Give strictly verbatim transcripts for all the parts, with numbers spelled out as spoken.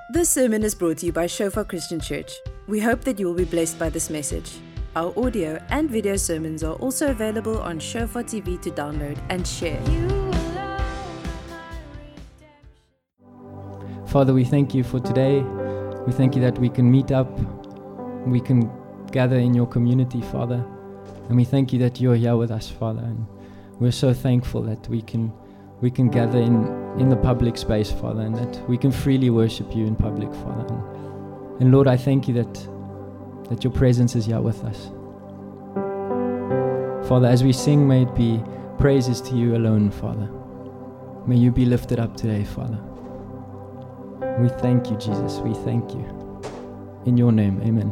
This sermon is brought to you by Shofar Christian Church. We hope that you will be blessed by this message. Our audio and video sermons are also available on Shofar T V to download and share. Father, we thank you for today. We thank you that we can meet up, we can gather in your community, Father. And we thank you that you're here with us, Father. And we're so thankful that we can we can gather in, in the public space, Father, and that we can freely worship you in public, Father. And, and Lord, I thank you that, that your presence is here with us. Father, as we sing, may it be praises to you alone, Father. May you be lifted up today, Father. We thank you, Jesus. We thank you. In your name, amen.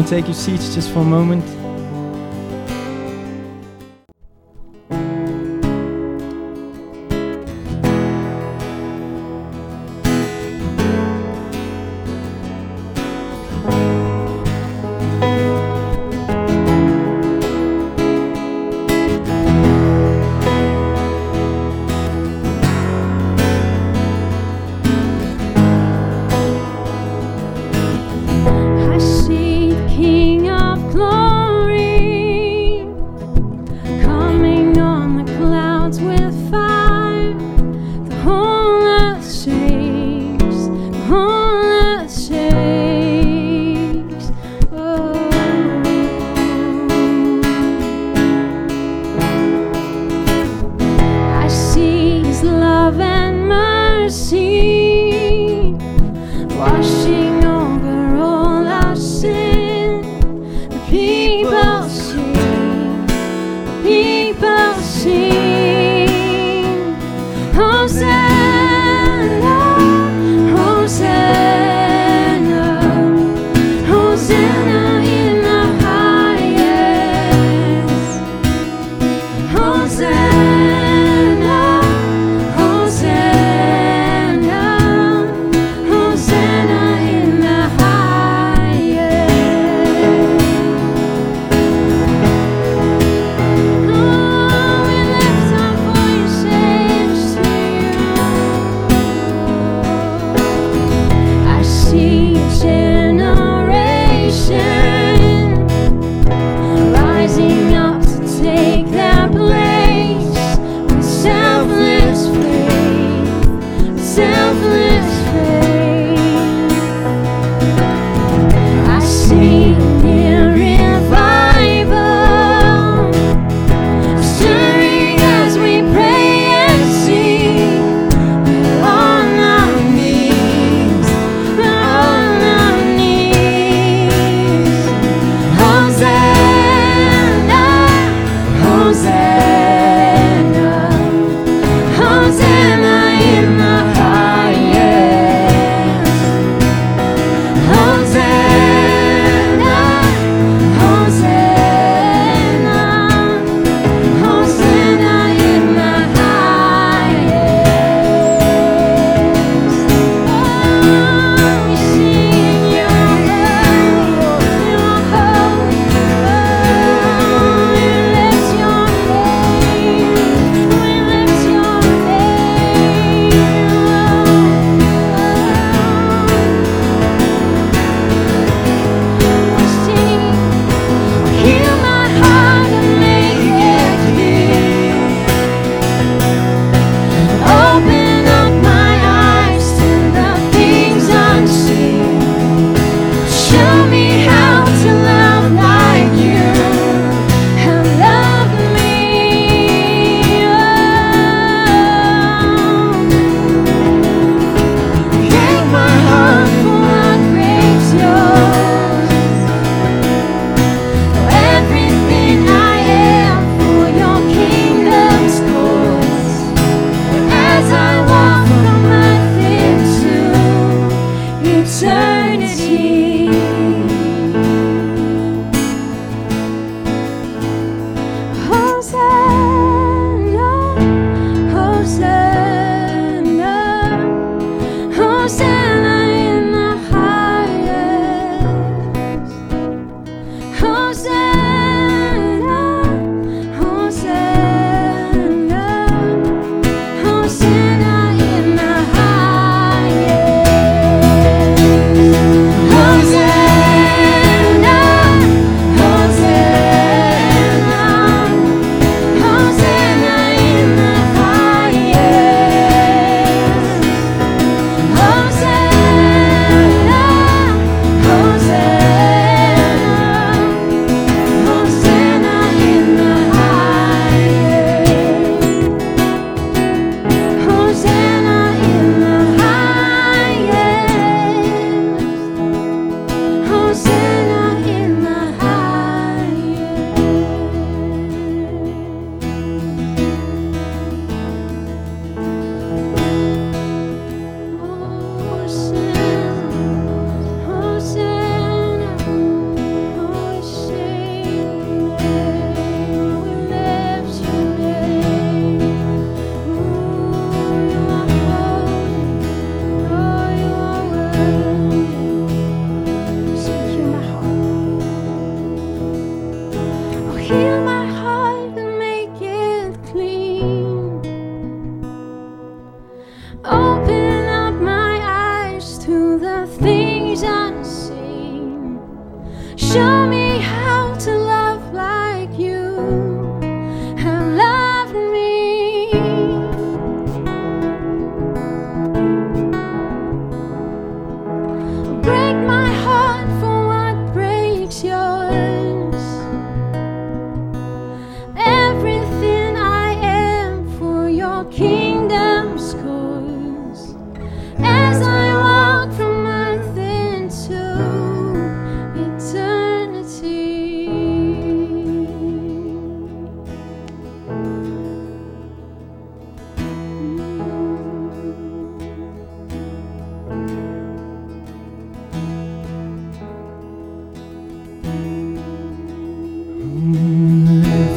can take your seats just for a moment.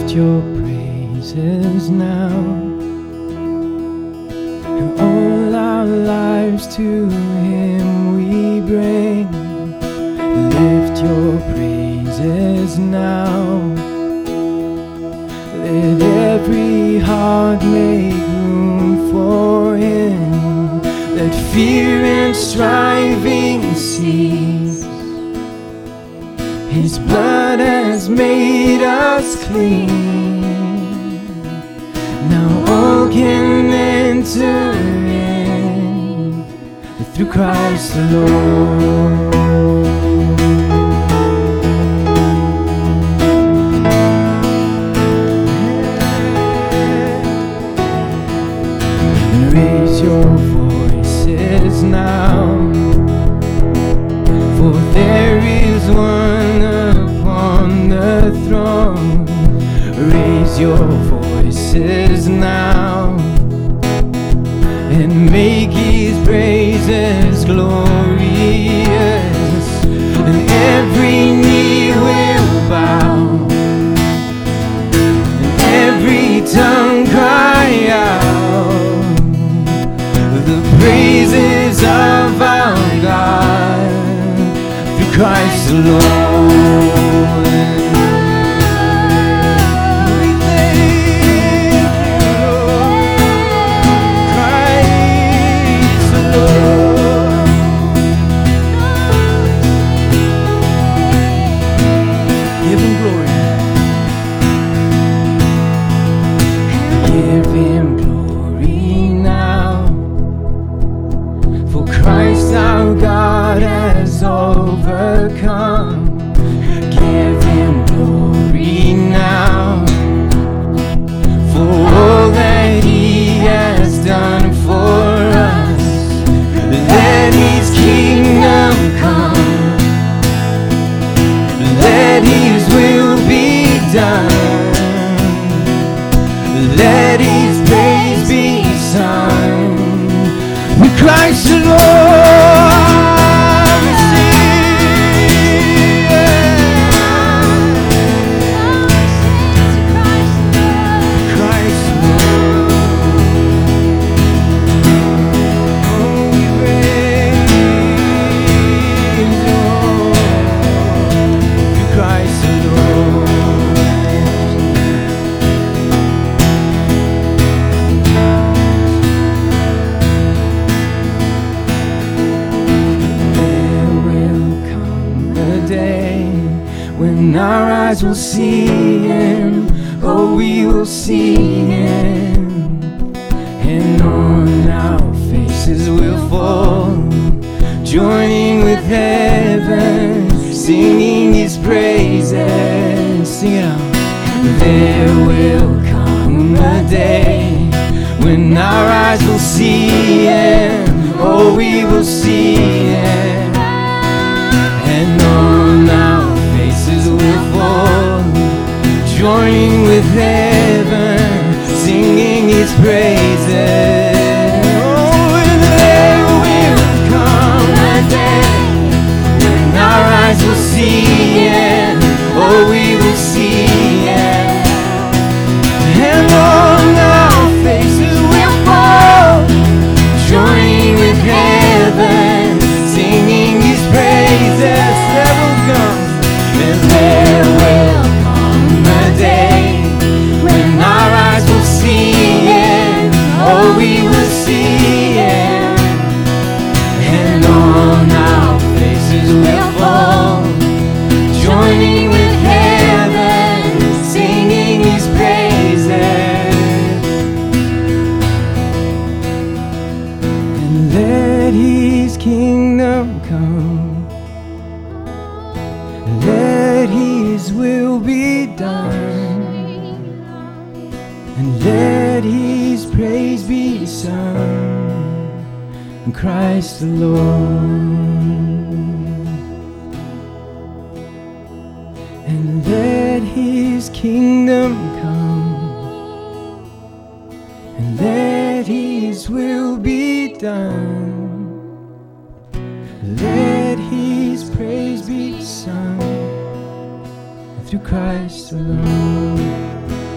lift your praises now, and all our lives to Him we bring. Lift your praises now. Let every heart make room for Him. Let fear and striving cease. His blood has made us clean. Now all can enter in through Christ the Lord. Raise your voices now, for there is one upon the throne. Raise your voices now, and make His praises glorious, and every knee will bow, and every tongue cry out the praises of our God through Christ the Lord. We thank you, Lord. Christ the Lord. Give Him glory. Give Him glory now. Christ our God has overcome. Give Him glory now for all that He has done for us. Let His kingdom come. Let His will be done. Let His praise be sung. Christ the Lord, we sing. Christ the Lord, oh, we praise you, Christ the Lord. When our eyes will see Him, oh, we will see Him, and on our faces will fall, joining with heaven, singing His praises. Sing it out. There will come a day when our eyes will see Him, oh, we will see Him, and on our faces will fall, joining with heaven, singing His praises. Oh, and there will come a day when our eyes will see Him, oh, we will see Him, and on our faces will fall, joining with heaven, singing His praises. There will come, and there will come a day when our eyes will see Him, oh, we will see Him, and on our faces will fall, joining with heaven, singing His praises. And let His kingdom come, let His will be done, and let His praise be sung, in Christ the Lord. And let His kingdom come, and let His will be done, let His praise be sung through Christ alone.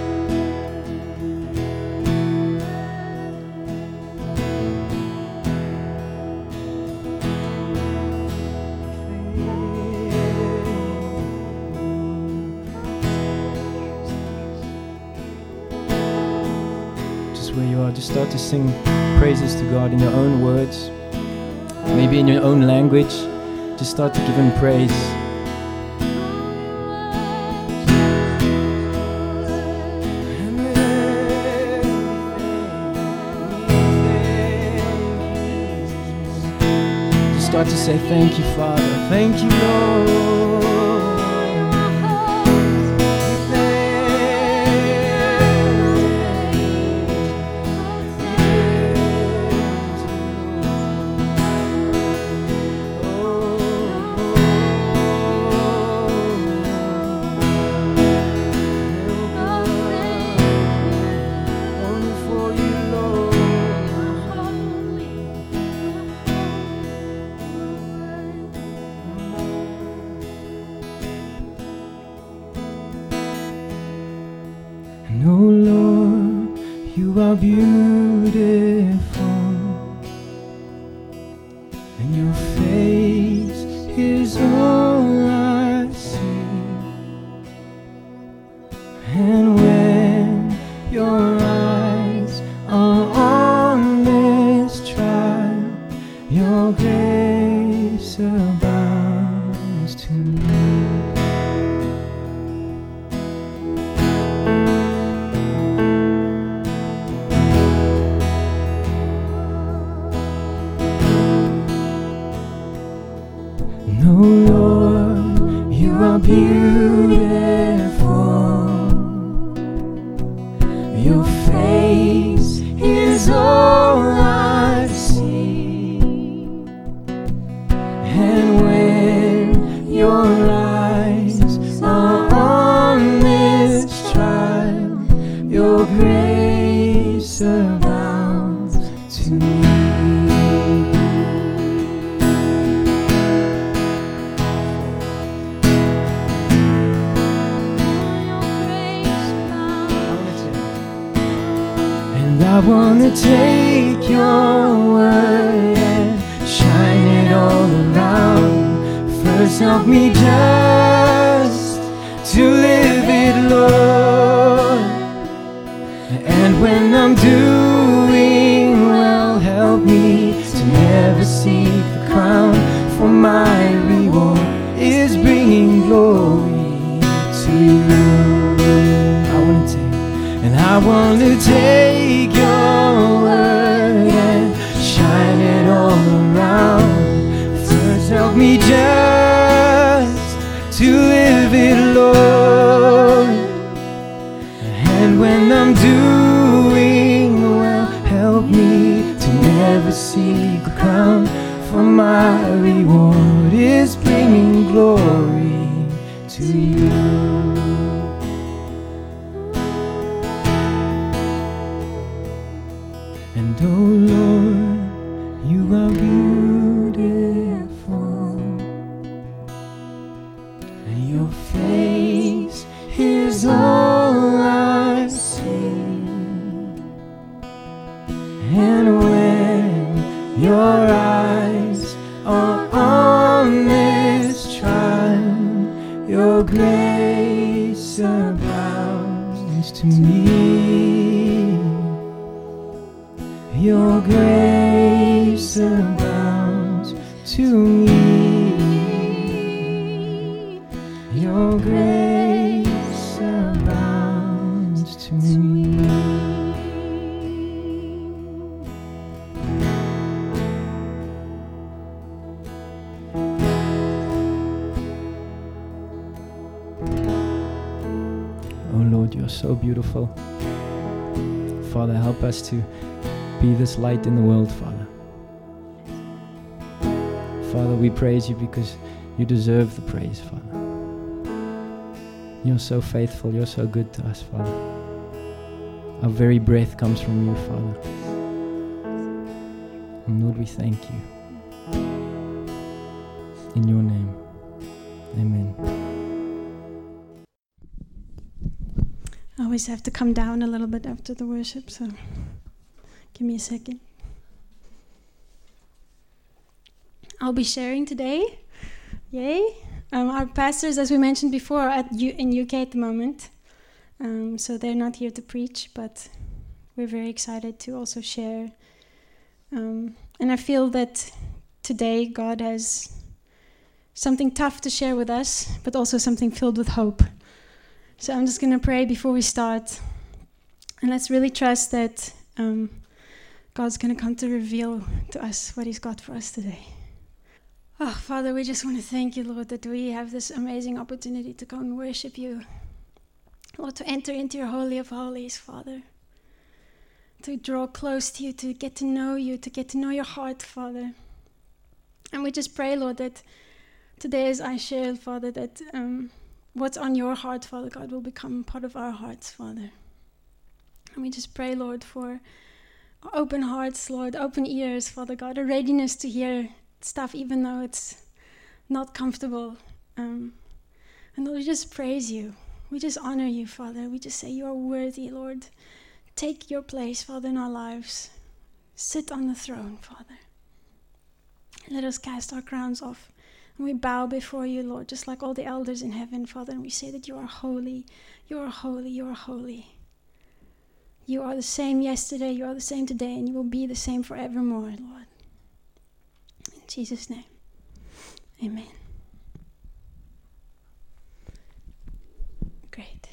just where you are, just start to sing praises to God in your own words, maybe in your own language. Just start to give Him praise. Just start to say, thank you, Father. Thank you, Lord. And oh Lord, you are beautiful, and your face is all I see. And when your eyes are on this trial, your grace abounds to me. No, Lord, you are beautiful. Your face is all I see. And when your eyes are on this trial, your grace abounds to me. I wanna take your word and shine it all around. First help me just to live it, Lord. And when I'm doing well, help me to never seek the crown, for my reward is bringing glory to you. I wanna take, and I wanna take your word and shine it all around. First help me just to live it, Lord. And when I'm doing well, help me to never seek a crown, for my reward is bringing glory to you. And oh Lord, you are beautiful, and your face is all I see. And when your eyes are on this trial, your grace abounds to me. Your grace abounds to me. Your grace abounds to me. Oh Lord, you're so beautiful. Father, help us to be this light in the world, Father. Father, we praise you because you deserve the praise, Father. You're so faithful, you're so good to us, Father. Our very breath comes from you, Father. And Lord, we thank you. In your name, amen. I always have to come down a little bit after the worship, so give me a second. I'll be sharing today. Yay! Um, our pastors, as we mentioned before, are at U- in U K at the moment, um, so they're not here to preach, but we're very excited to also share. Um, and I feel that today God has something tough to share with us, but also something filled with hope. So I'm just going to pray before we start. And let's really trust that um, God's going to come to reveal to us what he's got for us today. Oh, Father, we just want to thank you, Lord, that we have this amazing opportunity to come and worship you. Lord, to enter into your Holy of Holies, Father. To draw close to you, to get to know you, to get to know your heart, Father. And we just pray, Lord, that today as I share, Father, that um, what's on your heart, Father God, will become part of our hearts, Father. And we just pray, Lord, for open hearts, Lord, open ears, Father God, a readiness to hear stuff even though it's not comfortable. Um, and Lord, we just praise you. We just honor you, Father. We just say you are worthy, Lord. Take your place, Father, in our lives. Sit on the throne, Father. Let us cast our crowns off. And we bow before you, Lord, just like all the elders in heaven, Father. And we say that you are holy. You are holy. You are holy. You are the same yesterday. You are the same today. And you will be the same forevermore, Lord. In Jesus' name. Amen. Great.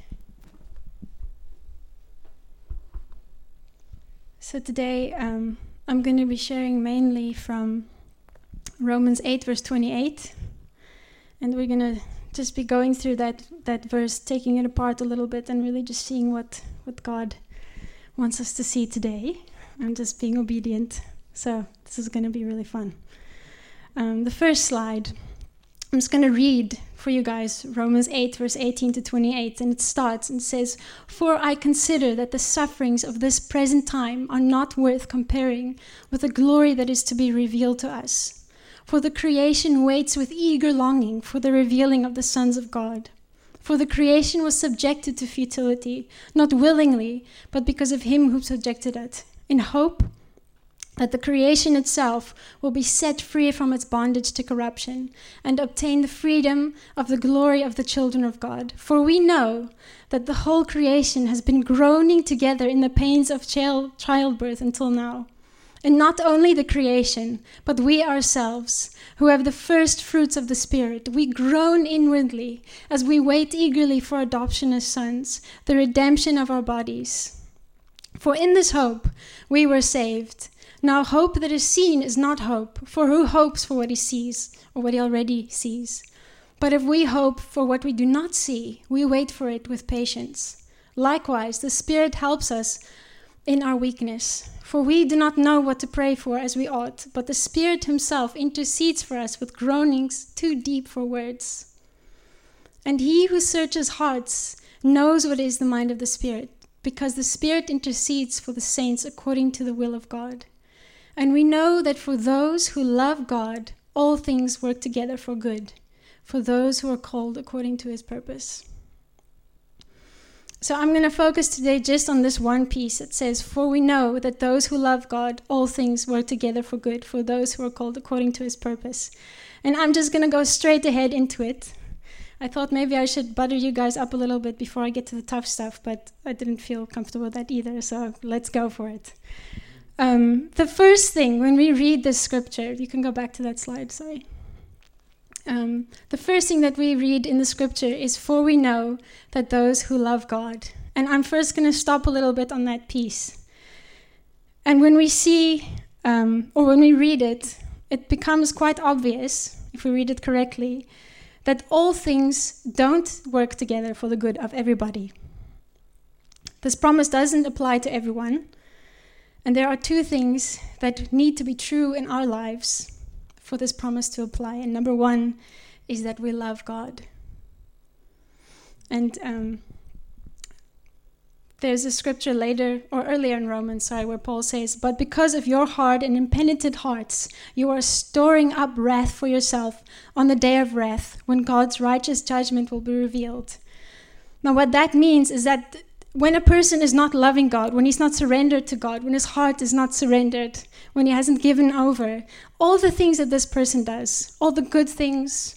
So today um, I'm going to be sharing mainly from Romans eight, verse twenty-eight. And we're going to just be going through that, that verse, taking it apart a little bit and really just seeing what, what God wants us to see today. I'm just being obedient. So this is going to be really fun. Um, the first slide, I'm just going to read for you guys Romans eight, verse eighteen to twenty-eight. And it starts and says, "For I consider that the sufferings of this present time are not worth comparing with the glory that is to be revealed to us. For the creation waits with eager longing for the revealing of the sons of God. For the creation was subjected to futility, not willingly, but because of him who subjected it, in hope that the creation itself will be set free from its bondage to corruption and obtain the freedom of the glory of the children of God. For we know that the whole creation has been groaning together in the pains of child- childbirth until now. And not only the creation, but we ourselves, who have the first fruits of the Spirit, we groan inwardly as we wait eagerly for adoption as sons, the redemption of our bodies. For in this hope we were saved. Now hope that is seen is not hope, for who hopes for what he sees, or what he already sees? But if we hope for what we do not see, we wait for it with patience. Likewise, the Spirit helps us in our weakness. For we do not know what to pray for as we ought, but the Spirit himself intercedes for us with groanings too deep for words. And he who searches hearts knows what is the mind of the Spirit, because the Spirit intercedes for the saints according to the will of God. And we know that for those who love God, all things work together for good, for those who are called according to his purpose." So I'm going to focus today just on this one piece that says, "For we know that those who love God, all things work together for good, for those who are called according to his purpose." And I'm just going to go straight ahead into it. I thought maybe I should butter you guys up a little bit before I get to the tough stuff, but I didn't feel comfortable with that either, so let's go for it. Um, the first thing, when we read this scripture, you can go back to that slide, sorry. Um, the first thing that we read in the scripture is, "For we know that those who love God." And I'm first going to stop a little bit on that piece. And when we see, um, or when we read it, it becomes quite obvious, if we read it correctly, that all things don't work together for the good of everybody. This promise doesn't apply to everyone. And there are two things that need to be true in our lives for this promise to apply. And number one is that we love God. And um, there's a scripture later, or earlier in Romans, sorry, where Paul says, "But because of your hard and impenitent hearts, you are storing up wrath for yourself on the day of wrath, when God's righteous judgment will be revealed." Now what that means is that when a person is not loving God, when he's not surrendered to God, when his heart is not surrendered, when he hasn't given over, all the things that this person does, all the good things,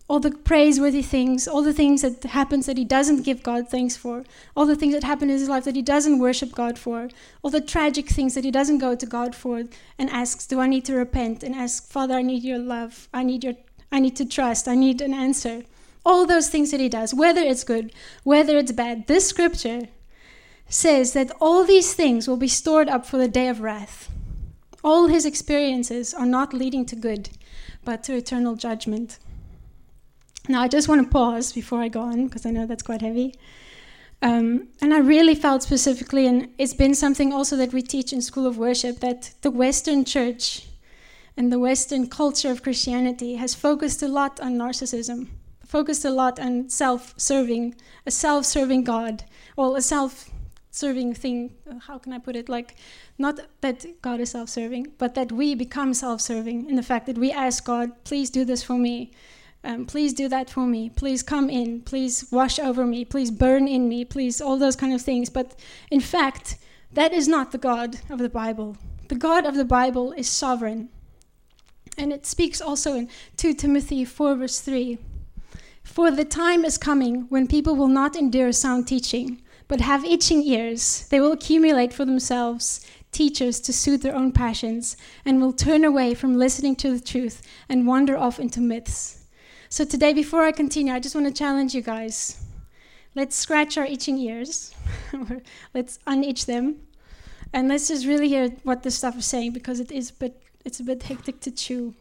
all the praiseworthy things, all the things that happens that he doesn't give God thanks for, all the things that happen in his life that he doesn't worship God for, all the tragic things that he doesn't go to God for and asks, do I need to repent? And ask, Father, I need your love. I need your, I need to trust. I need an answer. All those things that he does, whether it's good, whether it's bad. This scripture says that all these things will be stored up for the day of wrath. All his experiences are not leading to good, but to eternal judgment. Now, I just want to pause before I go on, because I know that's quite heavy. Um, and I really felt specifically, and it's been something also that we teach in School of Worship, that the Western church and the Western culture of Christianity has focused a lot on narcissism, focused a lot on self-serving, a self-serving God, or a self-serving thing. How can I put it? Like, not that God is self-serving, but that we become self-serving in the fact that we ask God, please do this for me. Um, please do that for me. Please come in. Please wash over me. Please burn in me. Please, all those kind of things. But in fact, that is not the God of the Bible. The God of the Bible is sovereign. And it speaks also in Second Timothy four verse three. For the time is coming when people will not endure sound teaching, but have itching ears. They will accumulate for themselves teachers to suit their own passions, and will turn away from listening to the truth and wander off into myths. So today, before I continue, I just want to challenge you guys. Let's scratch our itching ears. Let's unitch them. And let's just really hear what this stuff is saying, because it is a bit, it's a bit hectic to chew.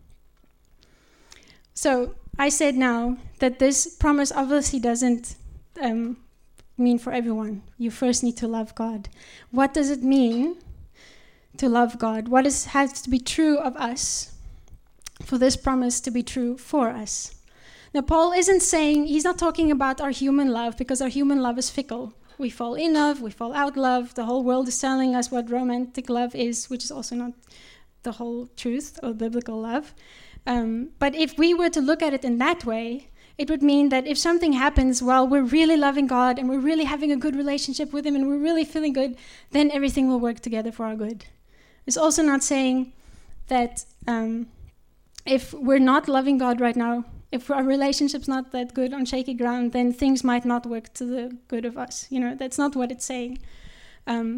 So I said now that this promise obviously doesn't um, mean for everyone. You first need to love God. What does it mean to love God? What is, has to be true of us for this promise to be true for us? Now, Paul isn't saying, he's not talking about our human love, because our human love is fickle. We fall in love, we fall out love. The whole world is telling us what romantic love is, which is also not the whole truth of biblical love. Um, but if we were to look at it in that way, it would mean that if something happens while we're really loving God and we're really having a good relationship with him and we're really feeling good, then everything will work together for our good. It's also not saying that um, if we're not loving God right now, if our relationship's not that good on shaky ground, then things might not work to the good of us. You know, that's not what it's saying. Um,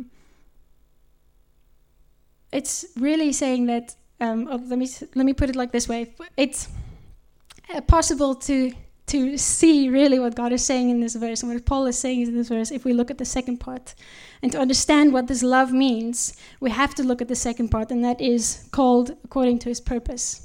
it's really saying that, um, oh, let me let me put it like this way. It's uh, possible to to see really what God is saying in this verse and what Paul is saying in this verse if we look at the second part. And to understand what this love means, we have to look at the second part, and that is called according to his purpose.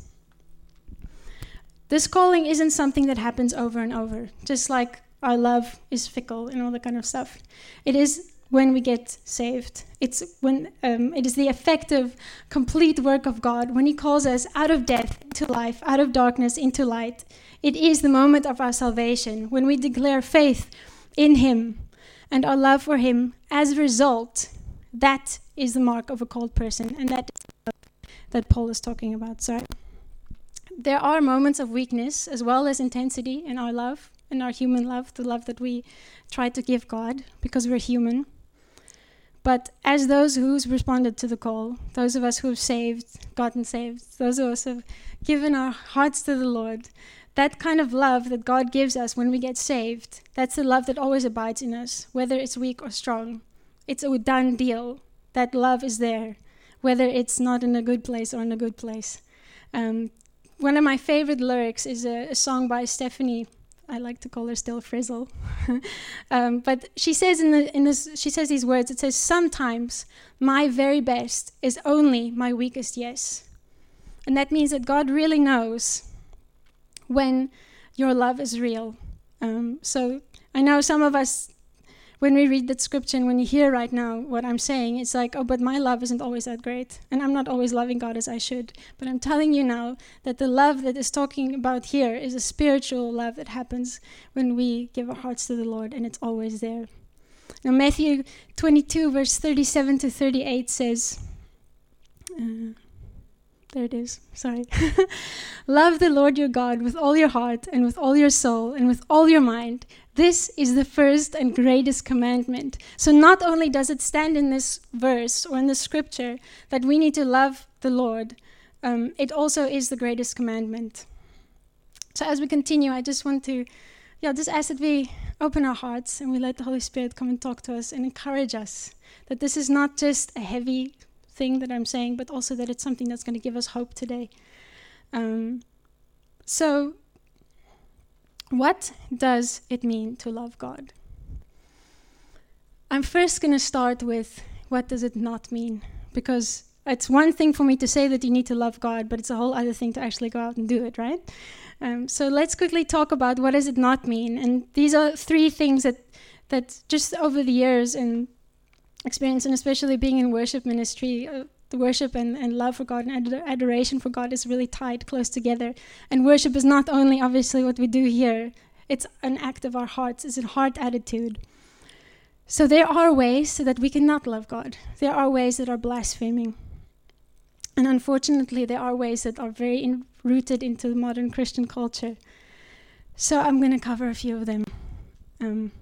This calling isn't something that happens over and over, just like our love is fickle and all that kind of stuff. It is when we get saved. It's when um, it is the effective, complete work of God when he calls us out of death into life, out of darkness into light. It is the moment of our salvation when we declare faith in him and our love for him. As a result, that is the mark of a called person, and that is the love that Paul is talking about. Sorry. There are moments of weakness as well as intensity in our love, in our human love, the love that we try to give God because we're human. But as those who's responded to the call, those of us who have saved, gotten saved, those of us who have given our hearts to the Lord, that kind of love that God gives us when we get saved, that's the love that always abides in us, whether it's weak or strong. It's a done deal. That love is there, whether it's not in a good place or in a good place. Um, One of my favorite lyrics is a, a song by Stephanie. I like to call her still Frizzle. um, but she says in the in this she says these words. It says, "Sometimes my very best is only my weakest yes," and that means that God really knows when your love is real. Um, so I know some of us, when we read that scripture and when you hear right now what I'm saying, it's like, oh, but my love isn't always that great. And I'm not always loving God as I should. But I'm telling you now that the love that is talking about here is a spiritual love that happens when we give our hearts to the Lord, and it's always there. Now, Matthew twenty-two, verse thirty-seven to thirty-eight says, uh, there it is, sorry. "Love the Lord your God with all your heart and with all your soul and with all your mind. This is the first and greatest commandment." So not only does it stand in this verse or in the scripture that we need to love the Lord, um, it also is the greatest commandment. So as we continue, I just want to, yeah, just ask that we open our hearts and we let the Holy Spirit come and talk to us and encourage us that this is not just a heavy thing that I'm saying, but also that it's something that's going to give us hope today. Um, so, what does it mean to love God? I'm first going to start with what does it not mean, because it's one thing for me to say that you need to love God, but it's a whole other thing to actually go out and do it, right? Um, so let's quickly talk about what does it not mean. And these are three things that, that just over the years and experience, and especially being in worship ministry, uh, the worship and, and love for God and ad- adoration for God is really tied close together. And worship is not only obviously what we do here, it's an act of our hearts, it's a heart attitude. So there are ways that we cannot love God. There are ways that are blaspheming. And unfortunately, there are ways that are very in- rooted into modern Christian culture. So I'm going to cover a few of them. Um,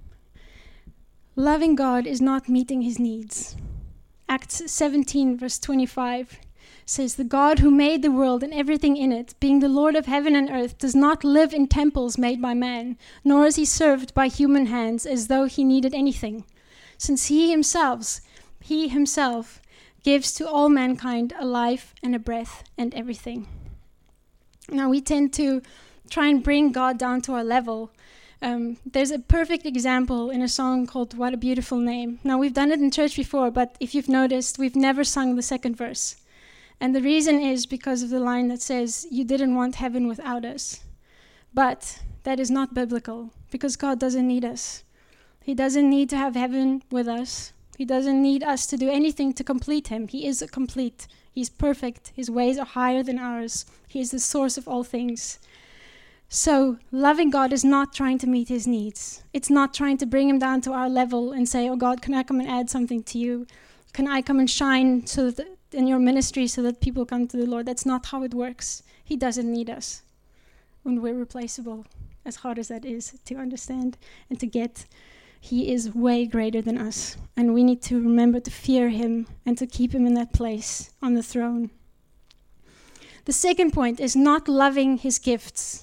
loving God is not meeting his needs. Acts seventeen, verse twenty-five says, "The God who made the world and everything in it, being the Lord of heaven and earth, does not live in temples made by man, nor is he served by human hands as though he needed anything, since he himself, he himself gives to all mankind a life and a breath and everything." Now we tend to try and bring God down to our level. Um, there's a perfect example in a song called "What a Beautiful Name." Now we've done it in church before, but if you've noticed, we've never sung the second verse. And the reason is because of the line that says, "You didn't want heaven without us." But that is not biblical, because God doesn't need us. He doesn't need to have heaven with us. He doesn't need us to do anything to complete him. He is a complete. He's perfect. His ways are higher than ours. He is the source of all things. So loving God is not trying to meet his needs. It's not trying to bring him down to our level and say, "Oh God, can I come and add something to you? Can I come and shine so that in your ministry so that people come to the Lord?" That's not how it works. He doesn't need us when we're replaceable, as hard as that is to understand and to get. He is way greater than us, and we need to remember to fear him and to keep him in that place on the throne. The second point is not loving his gifts.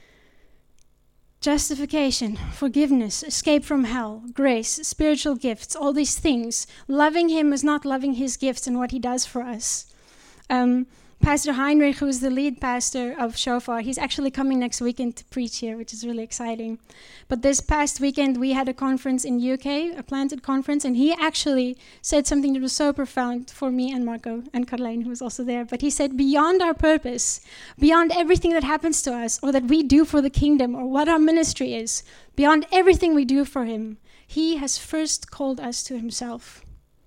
Justification, forgiveness, escape from hell, grace, spiritual gifts, all these things. Loving him is not loving his gifts and what he does for us. Um, Pastor Heinrich, who is the lead pastor of Shofar, he's actually coming next weekend to preach here, which is really exciting. But this past weekend, we had a conference in U K, a planted conference, and he actually said something that was so profound for me and Marco and Carlene, who was also there. But he said, beyond our purpose, beyond everything that happens to us or that we do for the kingdom or what our ministry is, beyond everything we do for him, he has first called us to himself.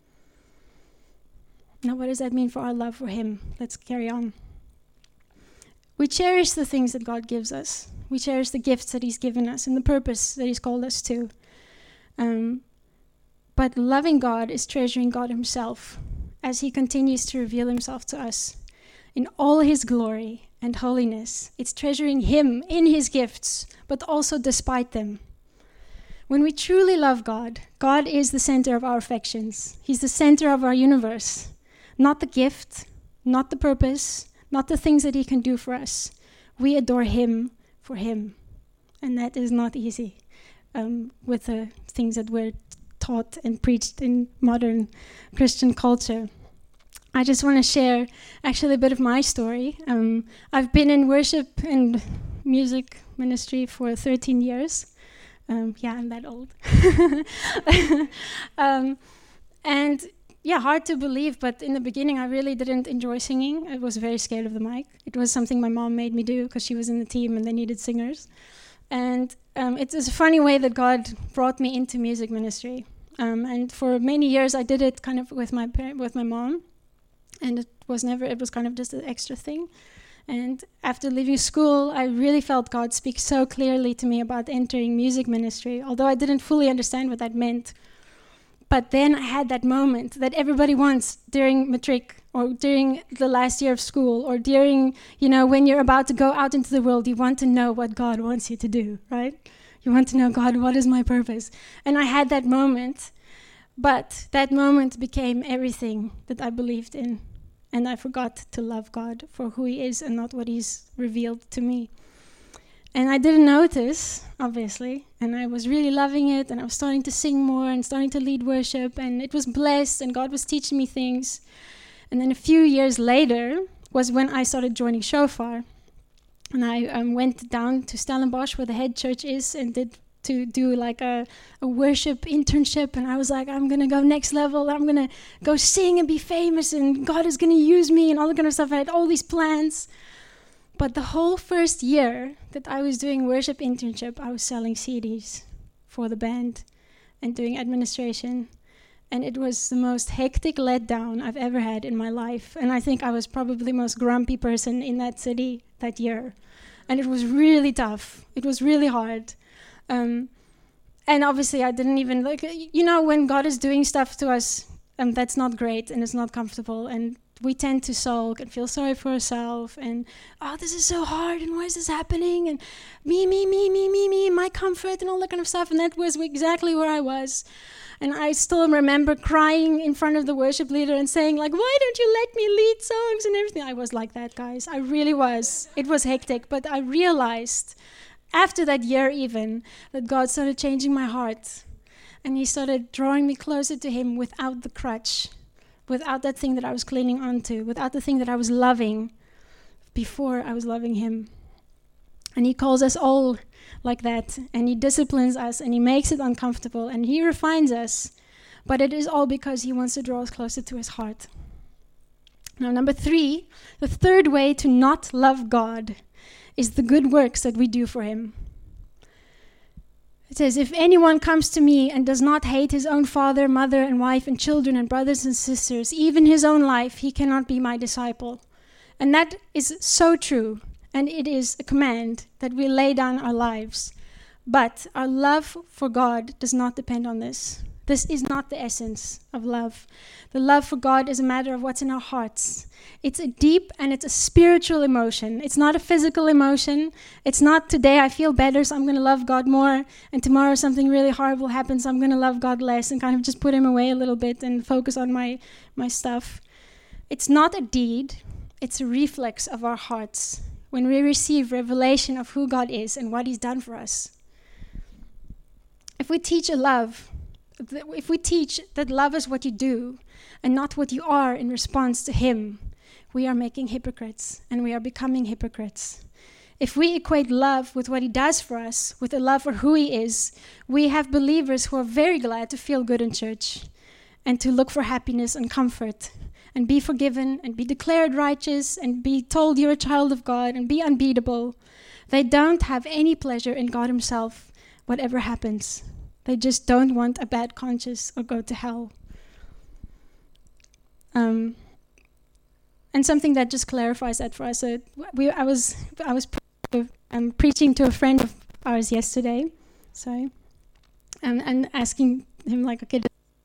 Now, what does that mean for our love for him? Let's carry on. We cherish the things that God gives us. We cherish the gifts that he's given us and the purpose that he's called us to. Um, but loving God is treasuring God himself as he continues to reveal himself to us in all his glory and holiness. It's treasuring him in his gifts, but also despite them. When we truly love God, God is the center of our affections. He's the center of our universe. Not the gift, not the purpose, not the things that he can do for us. We adore him for him. And that is not easy um, with the things that we're taught and preached in modern Christian culture. I just want to share actually a bit of my story. Um, I've been in worship and music ministry for thirteen years. Um, yeah, I'm that old. um, and Yeah, hard to believe, but in the beginning I really didn't enjoy singing. I was very scared of the mic. It was something my mom made me do because she was in the team and they needed singers. And um, it was a funny way that God brought me into music ministry. Um, and for many years I did it kind of with my par- with my mom, and it was never. It was kind of just an extra thing. And after leaving school, I really felt God speak so clearly to me about entering music ministry, although I didn't fully understand what that meant. But then I had that moment that everybody wants during matric or during the last year of school or during, you know, when you're about to go out into the world, you want to know what God wants you to do, right? You want to know, God, what is my purpose? And I had that moment, but that moment became everything that I believed in. And I forgot to love God for who he is and not what he's revealed to me. And I didn't notice, obviously, and I was really loving it, and I was starting to sing more and starting to lead worship, and it was blessed, and God was teaching me things. And then a few years later was when I started joining Shofar. And I um, went down to Stellenbosch, where the head church is, and did to do like a, a worship internship. And I was like, I'm going to go next level. I'm going to go sing and be famous, and God is going to use me and all that kind of stuff. I had all these plans. But the whole first year that I was doing worship internship, I was selling C Ds for the band and doing administration. And it was the most hectic letdown I've ever had in my life. And I think I was probably the most grumpy person in that city that year. And it was really tough. It was really hard. Um, and obviously I didn't even, like, you know, when God is doing stuff to us, um, that's not great and it's not comfortable. And we tend to sulk and feel sorry for ourselves. And, oh, this is so hard. And why is this happening? And me, me, me, me, me, me, my comfort and all that kind of stuff. And that was exactly where I was. And I still remember crying in front of the worship leader and saying, like, why don't you let me lead songs and everything? I was like that, guys. I really was. It was hectic. But I realized after that year even that God started changing my heart. And he started drawing me closer to him without the crutch, without that thing that I was clinging onto, without the thing that I was loving before I was loving him. And he calls us all like that, and he disciplines us, and he makes it uncomfortable, and he refines us, but it is all because he wants to draw us closer to his heart. Now, number three, the third way to not love God is the good works that we do for him. It says, if anyone comes to me and does not hate his own father, mother, and wife, and children, and brothers and sisters, even his own life, he cannot be my disciple. And that is so true. And it is a command that we lay down our lives. But our love for God does not depend on this. This is not the essence of love. The love for God is a matter of what's in our hearts. It's a deep and it's a spiritual emotion. It's not a physical emotion. It's not today I feel better, so I'm going to love God more. And tomorrow something really horrible happens, so I'm going to love God less and kind of just put him away a little bit and focus on my, my stuff. It's not a deed. It's a reflex of our hearts. When we receive revelation of who God is and what he's done for us. If we teach a love, if we teach that love is what you do and not what you are in response to him, we are making hypocrites and we are becoming hypocrites. If we equate love with what he does for us, with a love for who he is, we have believers who are very glad to feel good in church and to look for happiness and comfort and be forgiven, and be declared righteous, and be told you're a child of God, and be unbeatable. They don't have any pleasure in God himself, whatever happens. They just don't want a bad conscience or go to hell. Um, and something that just clarifies that for us. So we, I was, I was pre- um, preaching to a friend of ours yesterday, sorry, and, and asking him, like, okay,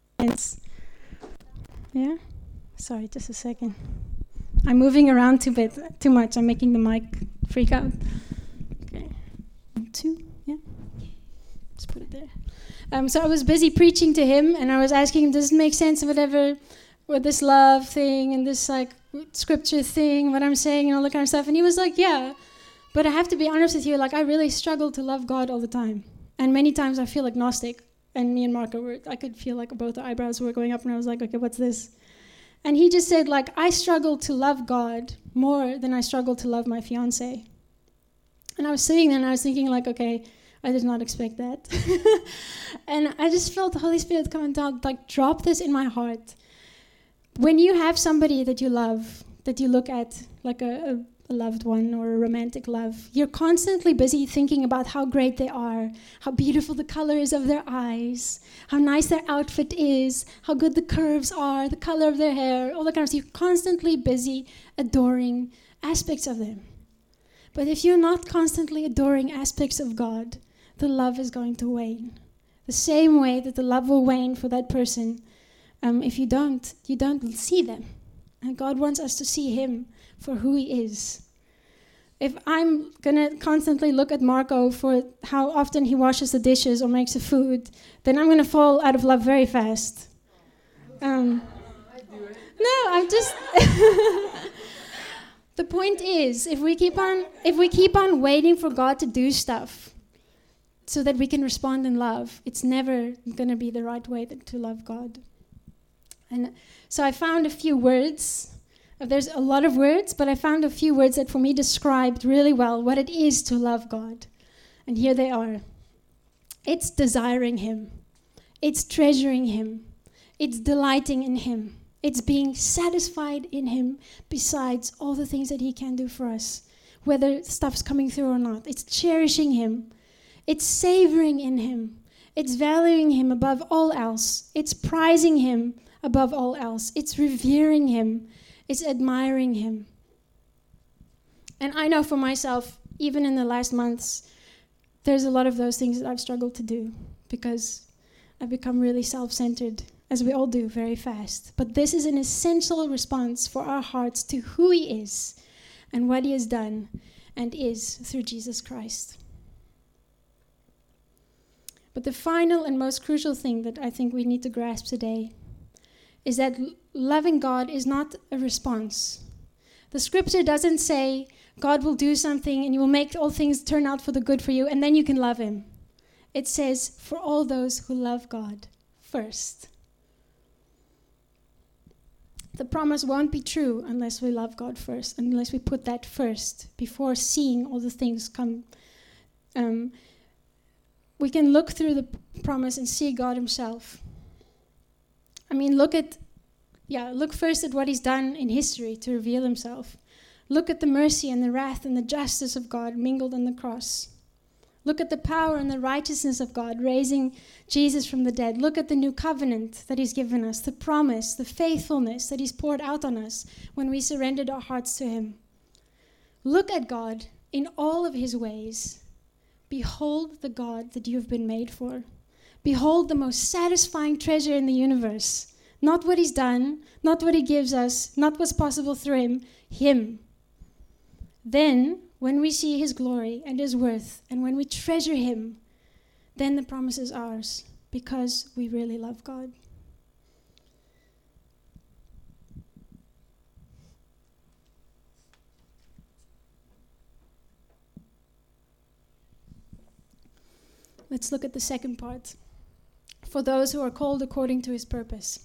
yeah? Sorry, just a second. I'm moving around too bit, too much. I'm making the mic freak out. Okay, two, yeah. Just put it there. Um, so I was busy preaching to him, and I was asking him, does it make sense, whatever, with this love thing and this like scripture thing, what I'm saying, and all that kind of stuff? And he was like, yeah, but I have to be honest with you. Like, I really struggle to love God all the time, and many times I feel agnostic. And me and Marco were, I could feel like both the eyebrows were going up, and I was like, okay, what's this? And he just said, like, I struggle to love God more than I struggle to love my fiancé. And I was sitting there and I was thinking, like, okay, I did not expect that. And I just felt the Holy Spirit come and down, like, drop this in my heart. When you have somebody that you love, that you look at like a, a, a loved one or a romantic love, you're constantly busy thinking about how great they are, how beautiful the color is of their eyes, how nice their outfit is, how good the curves are, the color of their hair, all that kind of stuff. You're constantly busy adoring aspects of them. But if you're not constantly adoring aspects of God, the love is going to wane. The same way that the love will wane for that person, um, if you don't, you don't see them. And God wants us to see him for who he is. If I'm going to constantly look at Marco for how often he washes the dishes or makes the food, then I'm going to fall out of love very fast. Um, no, I'm just... The point is, if we keep on, if we keep on waiting for God to do stuff so that we can respond in love, it's never going to be the right way that, to love God. And so I found a few words. There's a lot of words, but I found a few words that for me described really well what it is to love God. And here they are. It's desiring Him. It's treasuring Him. It's delighting in Him. It's being satisfied in Him besides all the things that He can do for us, whether stuff's coming through or not. It's cherishing Him. It's savoring in Him. It's valuing Him above all else. It's prizing Him above all else. It's revering Him. It's admiring Him. And I know for myself, even in the last months, there's a lot of those things that I've struggled to do because I've become really self-centered, as we all do very fast. But this is an essential response for our hearts to who He is and what He has done and is through Jesus Christ. But the final and most crucial thing that I think we need to grasp today is that l- loving God is not a response. The scripture doesn't say God will do something and He will make all things turn out for the good for you and then you can love Him. It says, for all those who love God first. The promise won't be true unless we love God first, unless we put that first before seeing all the things come. Um, we can look through the p- promise and see God Himself. I mean, look at, yeah, look first at what He's done in history to reveal Himself. Look at the mercy and the wrath and the justice of God mingled on the cross. Look at the power and the righteousness of God raising Jesus from the dead. Look at the new covenant that He's given us, the promise, the faithfulness that He's poured out on us when we surrendered our hearts to Him. Look at God in all of His ways. Behold the God that you have been made for. Behold the most satisfying treasure in the universe. Not what He's done, not what He gives us, not what's possible through Him, Him. Then, when we see His glory and His worth, and when we treasure Him, then the promise is ours, because we really love God. Let's look at the second part. For those who are called according to His purpose.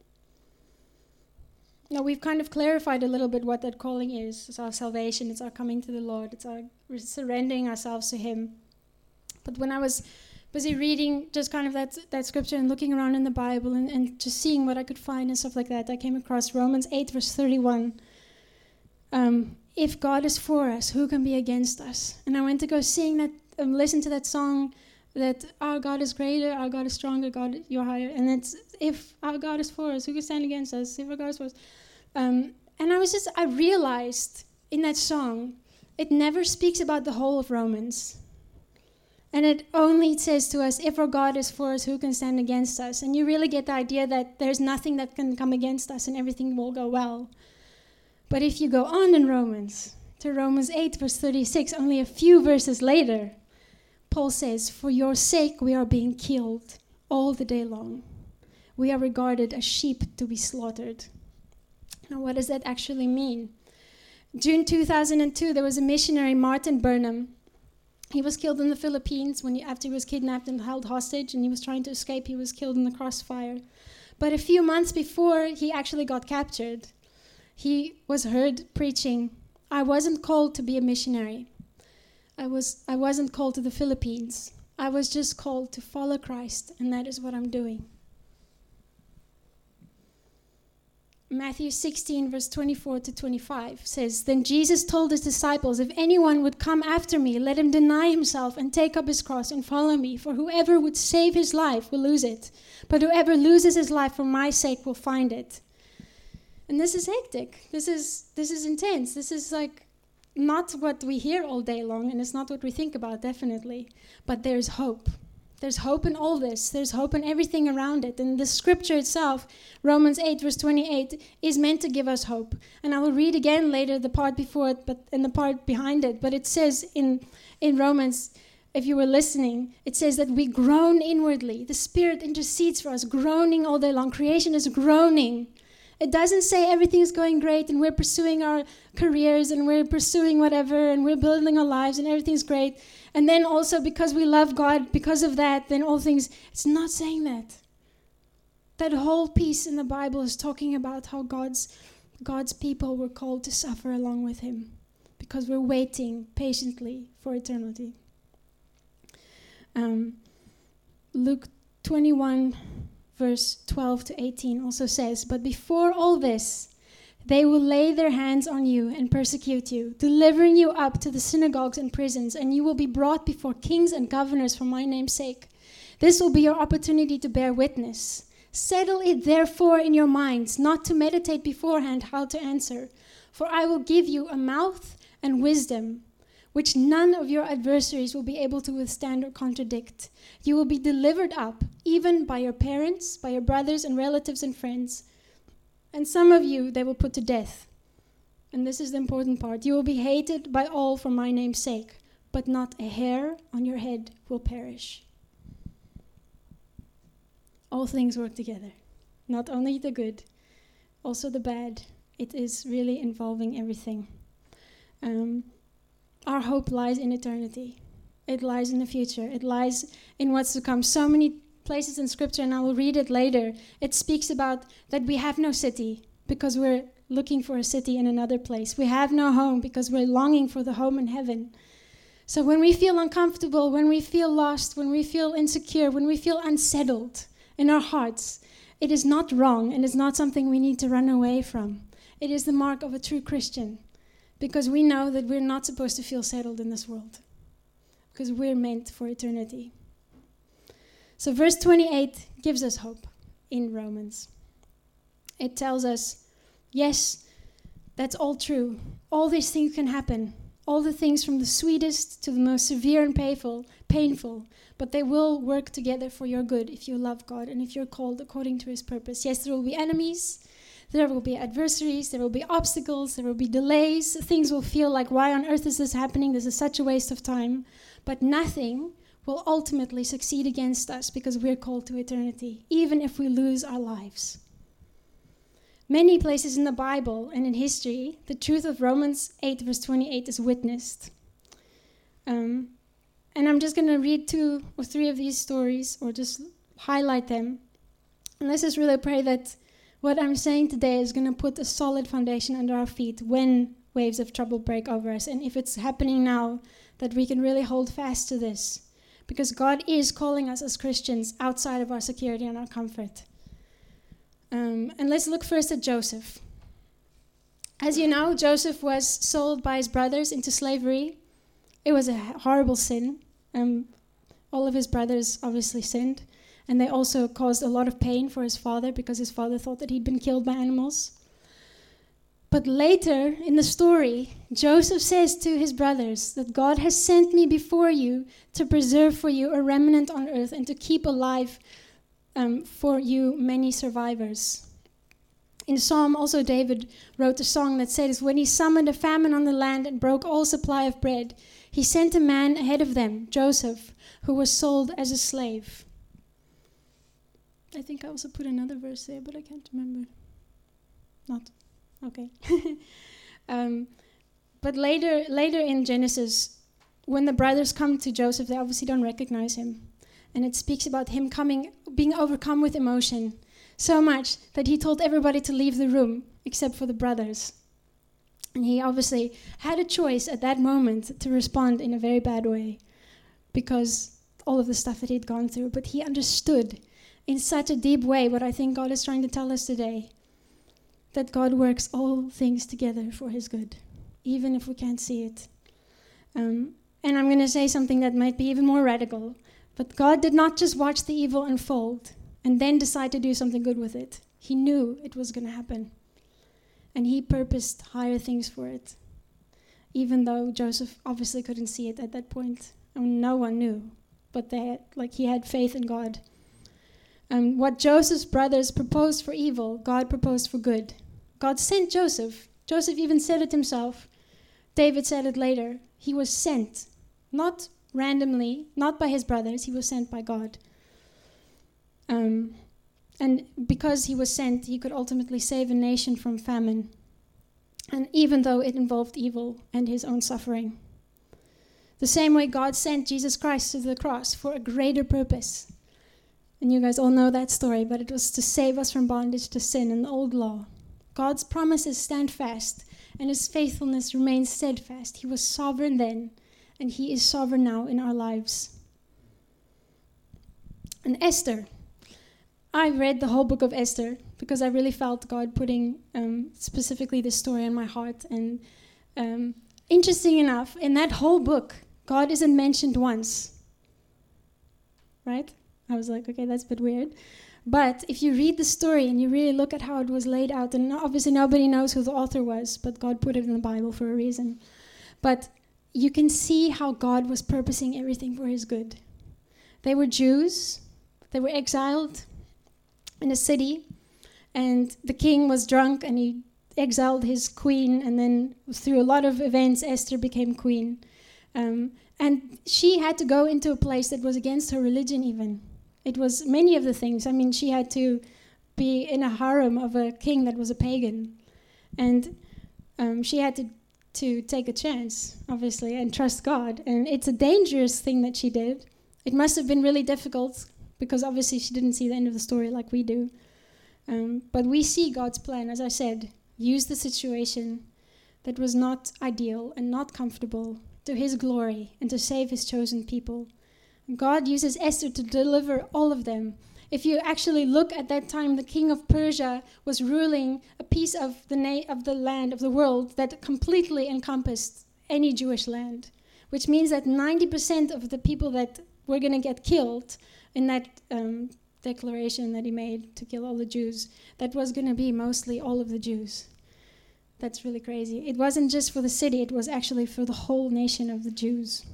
Now, we've kind of clarified a little bit what that calling is. It's our salvation, it's our coming to the Lord, it's our surrendering ourselves to Him. But when I was busy reading just kind of that, that scripture and looking around in the Bible and, and just seeing what I could find and stuff like that, I came across Romans eight, verse thirty-one. Um, if God is for us, who can be against us? And I went to go sing that, um, listen to that song, that our God is greater, our God is stronger, God, you're higher. And it's, if our God is for us, who can stand against us? If our God is for us. Um, and I was just, I realized in that song, it never speaks about the whole of Romans. And it only says to us, if our God is for us, who can stand against us? And you really get the idea that there's nothing that can come against us and everything will go well. But if you go on in Romans, to Romans eight, verse thirty-six, only a few verses later, Paul says, for your sake we are being killed all the day long. We are regarded as sheep to be slaughtered. Now, what does that actually mean? June two thousand two, there was a missionary, Martin Burnham. He was killed in the Philippines when he, after he was kidnapped and held hostage, and he was trying to escape. He was killed in the crossfire. But a few months before he actually got captured, he was heard preaching, I wasn't called to be a missionary. I was I wasn't called to the Philippines. I was just called to follow Christ, and that is what I'm doing. Matthew sixteen, verse twenty-four to twenty-five says, then Jesus told His disciples, if anyone would come after me, let him deny himself and take up his cross and follow me. For whoever would save his life will lose it. But whoever loses his life for my sake will find it. And this is hectic. This is this is intense. This is like not what we hear all day long, and it's not what we think about, definitely. But there's hope. There's hope in all this. There's hope in everything around it. And the scripture itself, Romans eight, verse twenty-eight, is meant to give us hope. And I will read again later the part before it, but and the part behind it. But it says in, in Romans, if you were listening, it says that we groan inwardly. The Spirit intercedes for us, groaning all day long. Creation is groaning It doesn't say everything is going great and we're pursuing our careers and we're pursuing whatever and we're building our lives and everything's great. And then also because we love God, because of that, then all things. It's not saying that. That whole piece in the Bible is talking about how God's God's people were called to suffer along with him because we're waiting patiently for eternity. Um, Luke twenty-one, verse twelve to eighteen also says, "But before all this, they will lay their hands on you and persecute you, delivering you up to the synagogues and prisons, and you will be brought before kings and governors for my name's sake. This will be your opportunity to bear witness. Settle it therefore in your minds, not to meditate beforehand how to answer. For I will give you a mouth and wisdom, which none of your adversaries will be able to withstand or contradict. You will be delivered up, even by your parents, by your brothers and relatives and friends. And some of you they will put to death." And this is the important part. "You will be hated by all for my name's sake, but not a hair on your head will perish." All things work together. Not only the good, also the bad. It is really involving everything. Um, our hope lies in eternity. It lies in the future. It lies in what's to come. So many places in Scripture, and I will read it later, it speaks about that we have no city because we're looking for a city in another place. We have no home because we're longing for the home in heaven. So when we feel uncomfortable, when we feel lost, when we feel insecure, when we feel unsettled in our hearts, it is not wrong and it's not something we need to run away from. It is the mark of a true Christian because we know that we're not supposed to feel settled in this world because we're meant for eternity. So verse twenty-eight gives us hope in Romans. It tells us, yes, that's all true. All these things can happen. All the things from the sweetest to the most severe and painful, painful, but they will work together for your good if you love God and if you're called according to his purpose. Yes, there will be enemies, there will be adversaries, there will be obstacles, there will be delays. Things will feel like, why on earth is this happening? This is such a waste of time. But nothing will ultimately succeed against us because we're called to eternity, even if we lose our lives. Many places in the Bible and in history, the truth of Romans eight verse twenty-eight is witnessed. Um, and I'm just going to read two or three of these stories or just highlight them. And let's just really pray that what I'm saying today is going to put a solid foundation under our feet when waves of trouble break over us. And if it's happening now, that we can really hold fast to this. Because God is calling us as Christians outside of our security and our comfort. Um, and let's look first at Joseph. As you know, Joseph was sold by his brothers into slavery. It was a horrible sin. Um, all of his brothers obviously sinned. And they also caused a lot of pain for his father because his father thought that he'd been killed by animals. But later in the story, Joseph says to his brothers that God has sent me before you to preserve for you a remnant on earth and to keep alive um, for you many survivors. In Psalm, also David wrote a song that says, when he summoned a famine on the land and broke all supply of bread, he sent a man ahead of them, Joseph, who was sold as a slave. I think I also put another verse there, but I can't remember. Not. Okay. um, but later, later in Genesis, when the brothers come to Joseph, they obviously don't recognize him. And it speaks about him coming, being overcome with emotion, so much that he told everybody to leave the room, except for the brothers. And he obviously had a choice at that moment to respond in a very bad way, because all of the stuff that he'd gone through. But he understood in such a deep way what I think God is trying to tell us today, that God works all things together for his good, even if we can't see it. Um, and I'm going to say something that might be even more radical, but God did not just watch the evil unfold and then decide to do something good with it. He knew it was going to happen. And he purposed higher things for it, even though Joseph obviously couldn't see it at that point. I mean, no one knew, but they had, like he had faith in God. Um, what Joseph's brothers proposed for evil, God proposed for good. God sent Joseph. Joseph even said it himself. David said it later. He was sent, not randomly, not by his brothers. He was sent by God. Um, And because he was sent, he could ultimately save a nation from famine. And even though it involved evil and his own suffering. The same way God sent Jesus Christ to the cross for a greater purpose. And you guys all know that story, but it was to save us from bondage to sin and the old law. God's promises stand fast, and his faithfulness remains steadfast. He was sovereign then, and he is sovereign now in our lives. And Esther. I read the whole book of Esther because I really felt God putting um, specifically this story in my heart. And um, interesting enough, in that whole book, God isn't mentioned once. Right? I was like, okay, that's a bit weird. But if you read the story and you really look at how it was laid out, and obviously nobody knows who the author was, but God put it in the Bible for a reason. But you can see how God was purposing everything for his good. They were Jews. They were exiled in a city, and the king was drunk and he exiled his queen, and then through a lot of events Esther became queen, um, and she had to go into a place that was against her religion. Even it was many of the things. I mean, she had to be in a harem of a king that was a pagan, and um, she had to to take a chance, obviously, and trust God. And it's a dangerous thing that she did. It must have been really difficult, because obviously she didn't see the end of the story like we do. Um, but we see God's plan, as I said, use the situation that was not ideal and not comfortable to his glory and to save his chosen people. God uses Esther to deliver all of them. If you actually look at that time, the king of Persia was ruling a piece of the na- of the land, of the world, that completely encompassed any Jewish land, which means that ninety percent of the people that were going to get killed in that um, declaration that he made to kill all the Jews, that was going to be mostly all of the Jews. That's really crazy. It wasn't just for the city, it was actually for the whole nation of the Jews.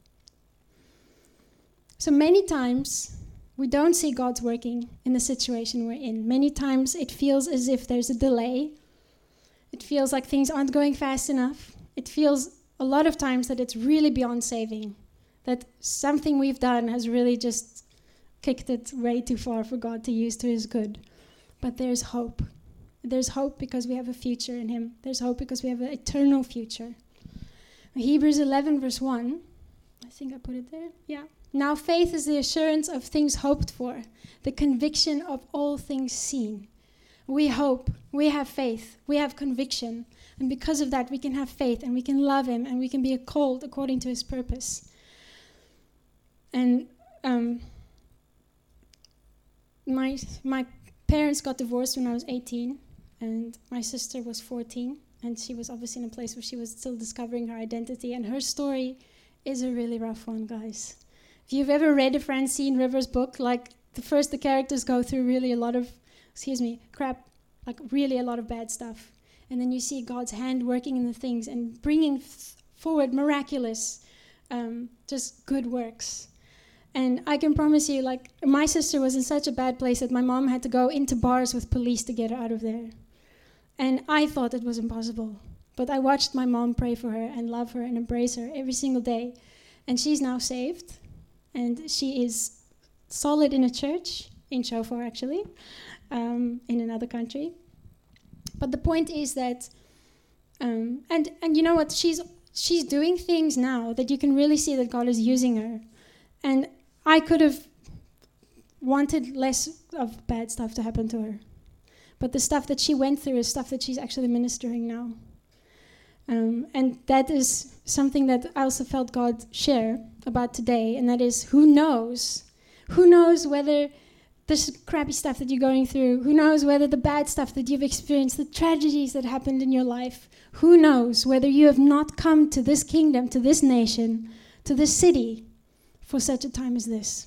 So many times, we don't see God's working in the situation we're in. Many times it feels as if there's a delay. It feels like things aren't going fast enough. It feels a lot of times that it's really beyond saving, that something we've done has really just kicked it way too far for God to use to his good. But there's hope. There's hope because we have a future in him. There's hope because we have an eternal future. Hebrews eleven verse one, I think I put it there, yeah. Now faith is the assurance of things hoped for, the conviction of all things seen. We hope, we have faith, we have conviction, and because of that we can have faith and we can love him and we can be called according to his purpose. And um, my my parents got divorced when I was eighteen, and my sister was fourteen, and she was obviously in a place where she was still discovering her identity, and her story is a really rough one, guys. If you've ever read a Francine Rivers book, like the first the characters go through really a lot of, excuse me, crap, like really a lot of bad stuff, and then you see God's hand working in the things and bringing f- forward miraculous, um, just good works. And I can promise you, like, my sister was in such a bad place that my mom had to go into bars with police to get her out of there. And I thought it was impossible. But I watched my mom pray for her and love her and embrace her every single day. And she's now saved. And she is solid in a church, in Shofar actually, um, in another country. But the point is that, um, and, and you know what, she's she's doing things now that you can really see that God is using her. And I could have wanted less of bad stuff to happen to her. But the stuff that she went through is stuff that she's actually ministering now. Um, and that is something that I also felt God share about today, and that is, who knows? Who knows whether this crappy stuff that you're going through, who knows whether the bad stuff that you've experienced, the tragedies that happened in your life, who knows whether you have not come to this kingdom, to this nation, to this city, for such a time as this.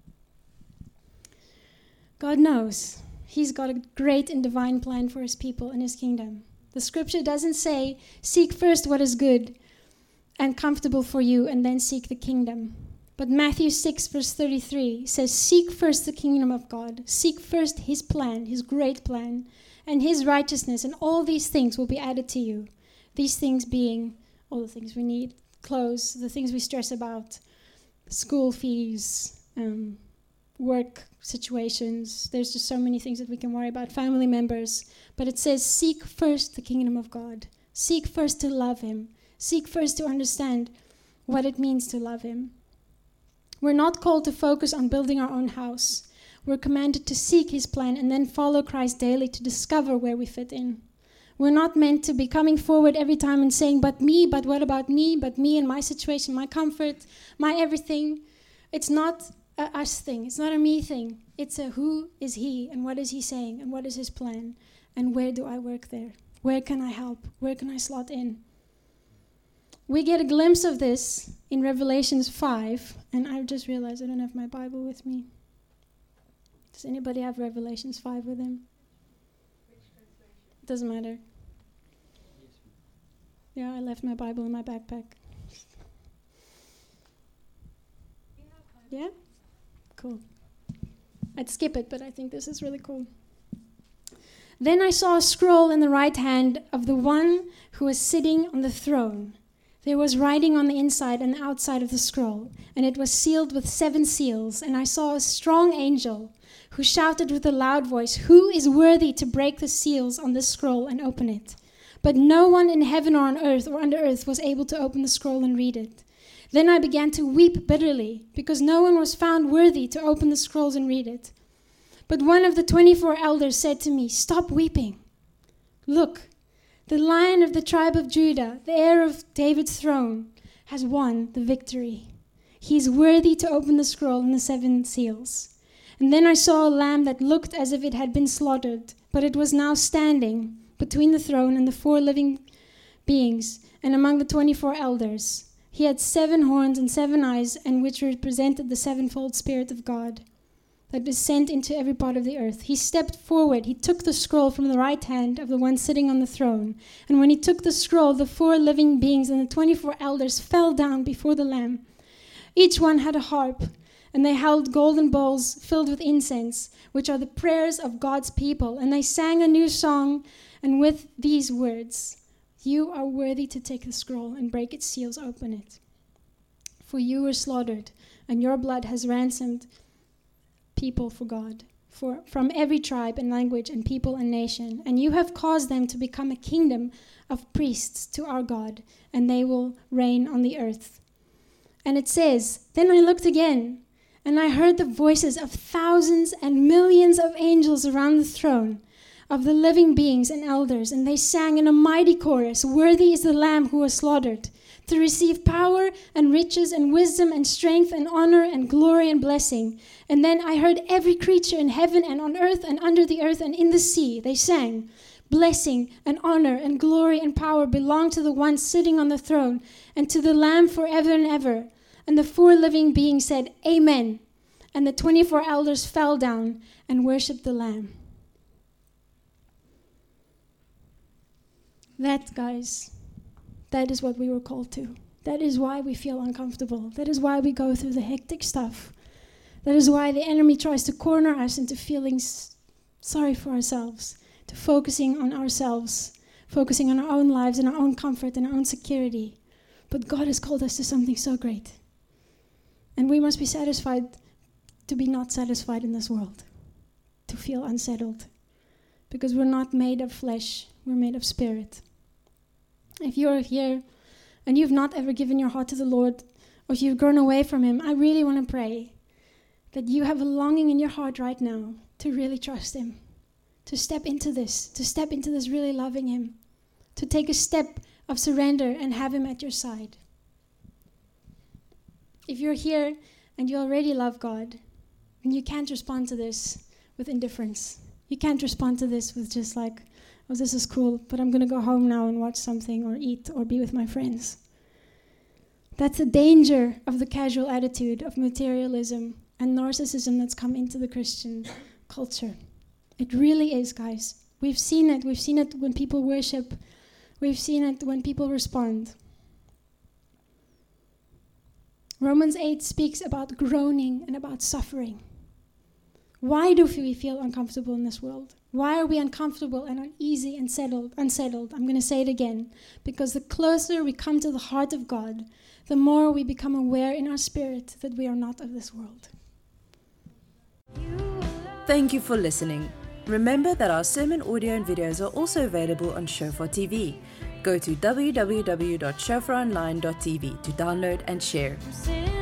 God knows. He's got a great and divine plan for his people and his kingdom. The scripture doesn't say, seek first what is good and comfortable for you and then seek the kingdom. But Matthew six verse thirty-three says, seek first the kingdom of God. Seek first his plan, his great plan, and his righteousness, and all these things will be added to you. These things being all the things we need, clothes, the things we stress about, school fees, um, work situations. There's just so many things that we can worry about, family members. But it says, seek first the kingdom of God. Seek first to love him. Seek first to understand what it means to love him. We're not called to focus on building our own house. We're commanded to seek his plan and then follow Christ daily to discover where we fit in. We're not meant to be coming forward every time and saying, but me, but what about me, but me and my situation, my comfort, my everything. It's not a us thing. It's not a me thing. It's a who is he and what is he saying and what is his plan and where do I work there? Where can I help? Where can I slot in? We get a glimpse of this in Revelations five, and I've just realized I don't have my Bible with me. Does anybody have Revelations five with them? Doesn't matter. Yeah, I left my Bible in my backpack. Yeah? Cool. I'd skip it, but I think this is really cool. Then I saw a scroll in the right hand of the one who was sitting on the throne. There was writing on the inside and the outside of the scroll, and it was sealed with seven seals. And I saw a strong angel who shouted with a loud voice, "Who is worthy to break the seals on this scroll and open it?" But no one in heaven or on earth or under earth was able to open the scroll and read it. Then I began to weep bitterly, because no one was found worthy to open the scrolls and read it. But one of the twenty-four elders said to me, "Stop weeping. Look, the Lion of the tribe of Judah, the heir of David's throne, has won the victory. He is worthy to open the scroll and the seven seals." And then I saw a lamb that looked as if it had been slaughtered, but it was now standing between the throne and the four living beings, and among the twenty-four elders. He had seven horns and seven eyes, and which represented the sevenfold Spirit of God that is sent into every part of the earth. He stepped forward. He took the scroll from the right hand of the one sitting on the throne. And when he took the scroll, the four living beings and the twenty-four elders fell down before the Lamb. Each one had a harp, and they held golden bowls filled with incense, which are the prayers of God's people. And they sang a new song, and with these words, "You are worthy to take the scroll and break its seals, open it. For you were slaughtered, and your blood has ransomed people for God, for from every tribe and language and people and nation. And you have caused them to become a kingdom of priests to our God, and they will reign on the earth." And it says, "Then I looked again, and I heard the voices of thousands and millions of angels around the throne, of the living beings and elders, and they sang in a mighty chorus, 'Worthy is the Lamb who was slaughtered, to receive power and riches and wisdom and strength and honor and glory and blessing.' And then I heard every creature in heaven and on earth and under the earth and in the sea. They sang, 'Blessing and honor and glory and power belong to the one sitting on the throne and to the Lamb forever and ever.' And the four living beings said, 'Amen.' And the twenty-four elders fell down and worshipped the Lamb." That, guys, that is what we were called to. That is why we feel uncomfortable. That is why we go through the hectic stuff. That is why the enemy tries to corner us into feeling s- sorry for ourselves, to focusing on ourselves, focusing on our own lives and our own comfort and our own security. But God has called us to something so great. And we must be satisfied to be not satisfied in this world, to feel unsettled, because we're not made of flesh, we're made of spirit. If you're here and you've not ever given your heart to the Lord, or if you've grown away from him, I really want to pray that you have a longing in your heart right now to really trust him, to step into this, to step into this really loving him, to take a step of surrender and have him at your side. If you're here and you already love God, and you can't respond to this with indifference, you can't respond to this with just like, "Oh, this is cool, but I'm going to go home now and watch something or eat or be with my friends." That's the danger of the casual attitude of materialism and narcissism that's come into the Christian culture. It really is, guys. We've seen it. We've seen it when people worship. We've seen it when people respond. Romans eight speaks about groaning and about suffering. Why do we feel uncomfortable in this world? Why are we uncomfortable and uneasy and settled, unsettled? I'm going to say it again. Because the closer we come to the heart of God, the more we become aware in our spirit that we are not of this world. Thank you for listening. Remember that our sermon audio and videos are also available on Shofar T V. Go to w w w dot shofar online dot t v to download and share.